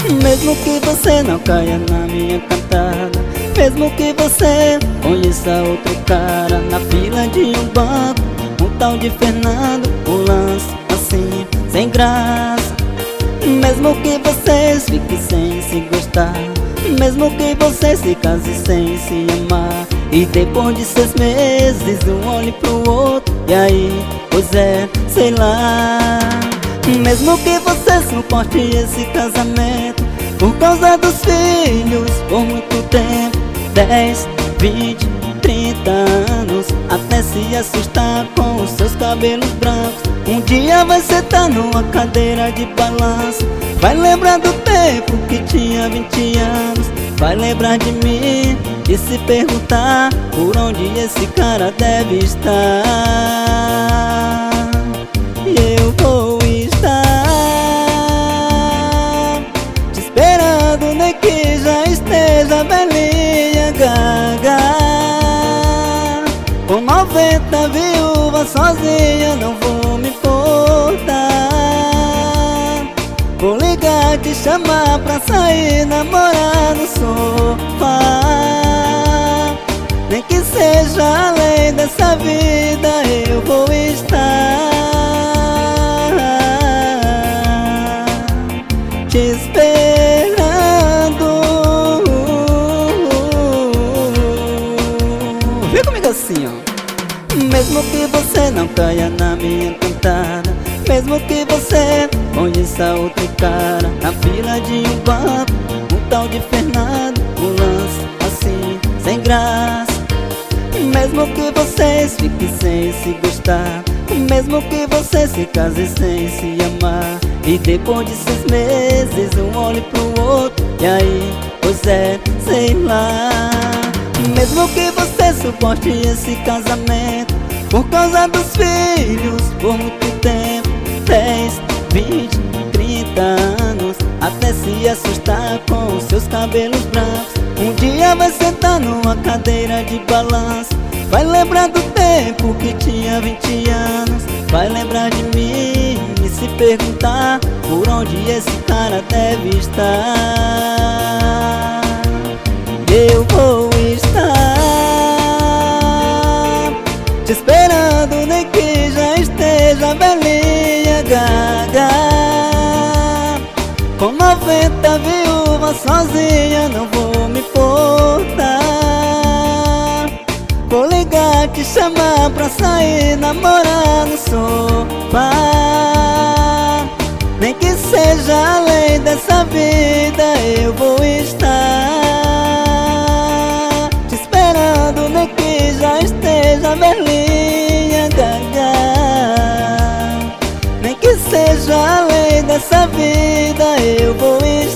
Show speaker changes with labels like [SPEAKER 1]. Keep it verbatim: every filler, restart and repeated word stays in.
[SPEAKER 1] Mesmo que você não caia na minha cantada, mesmo que você conheça outro cara na fila de um banco, um tal de Fernando, um lance assim, sem graça. Mesmo que vocês fiquem sem se gostar, mesmo que você se case sem se amar, e depois de seis meses um olhe pro outro, e aí, pois é, sei lá. Mesmo que você suporte esse casamento por causa dos filhos por muito tempo, dez, vinte, trinta anos, até se assustar com os seus cabelos brancos. Um dia vai sentar numa cadeira de balanço, vai lembrar do tempo que tinha vinte anos, vai lembrar de mim e se perguntar por onde esse cara deve estar. E eu vou estar te esperando, nem que já esteja velhinha, gaga, com noventa viúva sozinha, não vou me importar. Vou ligar, te chamar pra sair, namorar no sofá, nem que seja além dessa vida, eu vou estar te esperando. Vem comigo assim, ó. Mesmo que você não caia na minha cantada, mesmo que você conheça outro cara na fila de um banco, um tal de Fernando, um lance assim, sem graça. Mesmo que vocês fiquem sem se gostar, mesmo que você se case sem se amar, e depois de seis meses um olhe pro outro, e aí, pois é, sei lá. Mesmo que você suporte esse casamento por causa dos filhos por muito tempo, dez, vinte, trinta anos, até se assustar com os seus cabelos brancos. Um dia vai sentar numa cadeira de balanço, vai lembrar do tempo que tinha vinte anos, vai lembrar de mim e se perguntar por onde esse cara deve estar. Eu vou estar te esperando, nem que já esteja velhinha, gaga, com noventa viúvas sozinha, não vou me importar. Vou ligar, te chamar pra sair, namorar no sofá, nem que seja além dessa vida, eu vou estar te esperando, nem que já esteja velhinha, gaga, nem que seja além dessa vida, eu vou estar